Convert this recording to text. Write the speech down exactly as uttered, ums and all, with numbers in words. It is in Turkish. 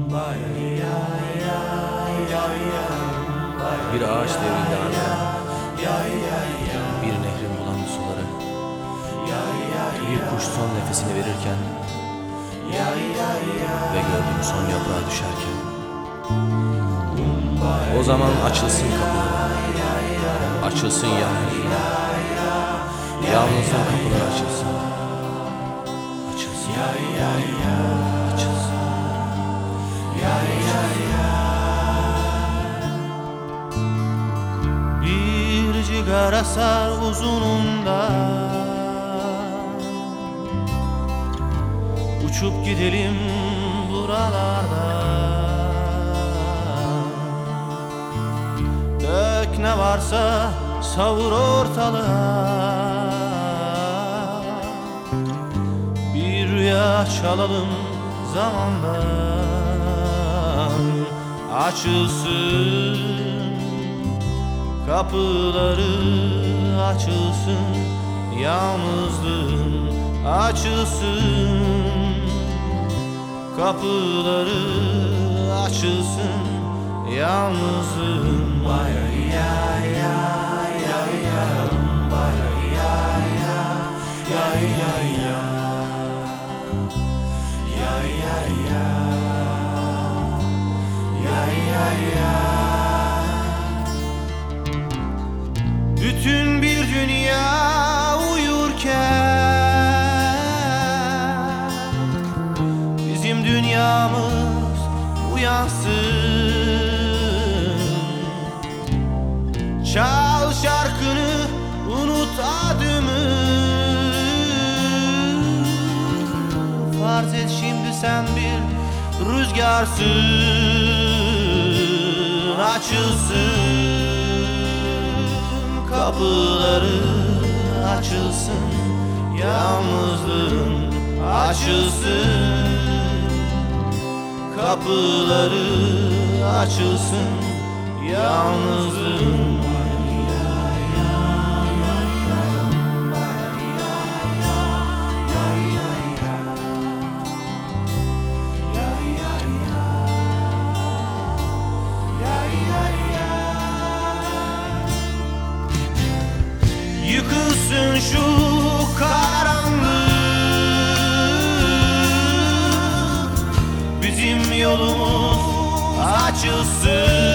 Bir ağaç devrildi aniden, bir nehrin bulandı suları. Bir kuş son nefesini verirken ve gördüm son yaprağı düşerken. O zaman açılsın kapıları, açılsın yalnızlığın, yalnızlığın kapıları açılsın, açılsın, açılsın. Bir cigara sar uzununda, uçup gidelim buralarda. Dök ne varsa savur ortalığa, bir rüya çalalım zamandan. Açılsın kapıları, açılsın yalnızlığın, açılsın kapıları, açılsın yalnızlığın. Bütün bir dünya uyurken bizim dünyamız uyansın. Çal şarkını, unut adımı. Farz et şimdi sen bir rüzgarsın. Açılsın kapıları, açılsın yalnızlığın, açılsın kapıları, açılsın yalnızlığın. Yıkılsın şu karanlık, bizim yolumuz açılsın.